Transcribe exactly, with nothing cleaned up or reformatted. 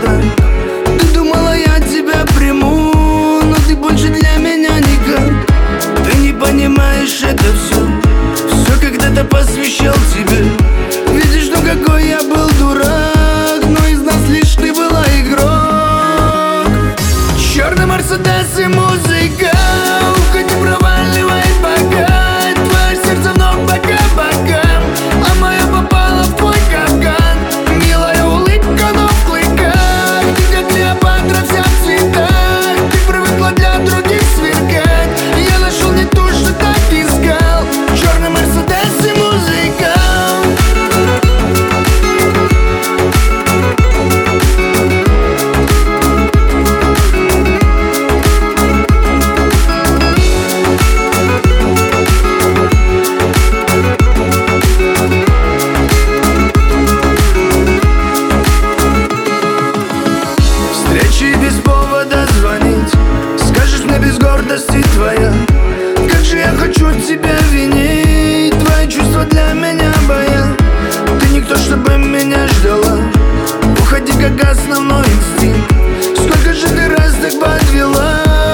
пора. Ты думала, я тебя приму, но ты больше для меня никак. Ты не понимаешь, это все Все когда-то посвящал тебе. Видишь, ну какой я был дурак, но из нас лишь ты была игрок. Черный Мерседес и музыка, уходи, проваливай пока. Твое сердце вновь по кабакам, а моя попала в твой капкан. Милая улыбка, но в клыках, ты как Клеопатра вся в цветах. Ты привыкла для других сверкать, я нашел не то, что так искал. Черный Мерседес и музыка. Встречи без повода звонить, скажешь мне без гордости твоя. Как же я хочу тебя винить, твои чувства для меня баян. Ты никто, чтобы меня ждала, уходи как основной инстинкт. Сколько же ты раз так подвела.